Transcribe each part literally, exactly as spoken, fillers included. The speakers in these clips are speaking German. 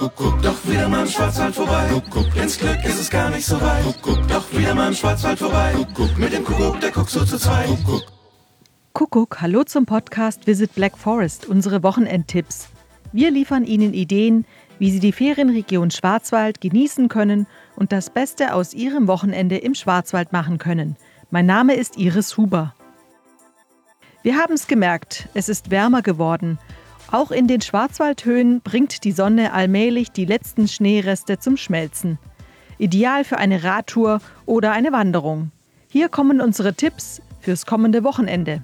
Kuckuck, doch wieder mal im Schwarzwald vorbei. Kuckuck, ins Glück ist es gar nicht so weit. Kuckuck, doch wieder mal im Schwarzwald vorbei. Kuckuck, mit dem Kuckuck, der guckt so zu zweit. Kuckuck. Kuckuck, hallo zum Podcast Visit Black Forest, unsere Wochenendtipps. Wir liefern Ihnen Ideen, wie Sie die Ferienregion Schwarzwald genießen können und das Beste aus Ihrem Wochenende im Schwarzwald machen können. Mein Name ist Iris Huber. Wir haben es gemerkt, es ist wärmer geworden. Auch in den Schwarzwaldhöhen bringt die Sonne allmählich die letzten Schneereste zum Schmelzen. Ideal für eine Radtour oder eine Wanderung. Hier kommen unsere Tipps fürs kommende Wochenende.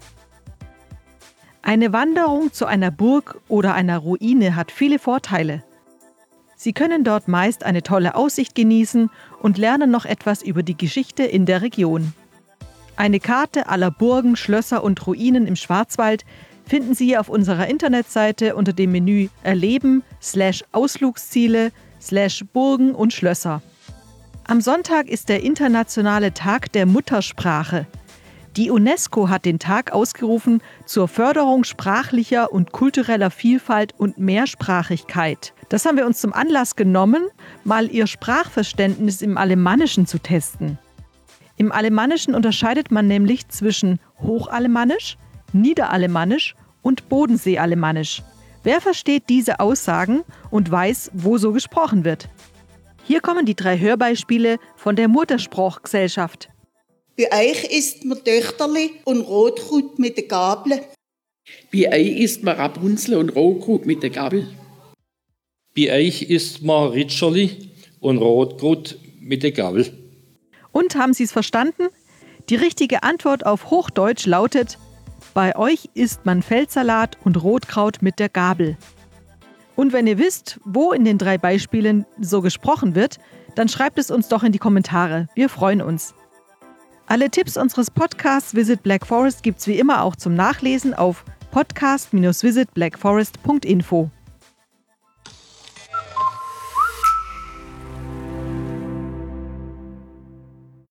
Eine Wanderung zu einer Burg oder einer Ruine hat viele Vorteile. Sie können dort meist eine tolle Aussicht genießen und lernen noch etwas über die Geschichte in der Region. Eine Karte aller Burgen, Schlösser und Ruinen im Schwarzwald finden Sie auf unserer Internetseite unter dem Menü Erleben slash Ausflugsziele slash Burgen und Schlösser. Am Sonntag ist der internationale Tag der Muttersprache. Die UNESCO hat den Tag ausgerufen zur Förderung sprachlicher und kultureller Vielfalt und Mehrsprachigkeit. Das haben wir uns zum Anlass genommen, mal ihr Sprachverständnis im Alemannischen zu testen. Im Alemannischen unterscheidet man nämlich zwischen Hochalemannisch, Niederalemannisch und Bodenseealemannisch. Wer versteht diese Aussagen und weiß, wo so gesprochen wird? Hier kommen die drei Hörbeispiele von der Muttersprachgesellschaft. Bei euch isst man Töchterli und Rotkraut mit der Gabel. Bei euch isst man Rapunzel und Rotkraut mit der Gabel. Bei euch isst man Ritscherli und Rotkraut mit der Gabel. Und haben Sie es verstanden? Die richtige Antwort auf Hochdeutsch lautet: Bei euch isst man Feldsalat und Rotkraut mit der Gabel. Und wenn ihr wisst, wo in den drei Beispielen so gesprochen wird, dann schreibt es uns doch in die Kommentare. Wir freuen uns. Alle Tipps unseres Podcasts Visit Black Forest gibt's wie immer auch zum Nachlesen auf podcast Bindestrich visit black forest Punkt info.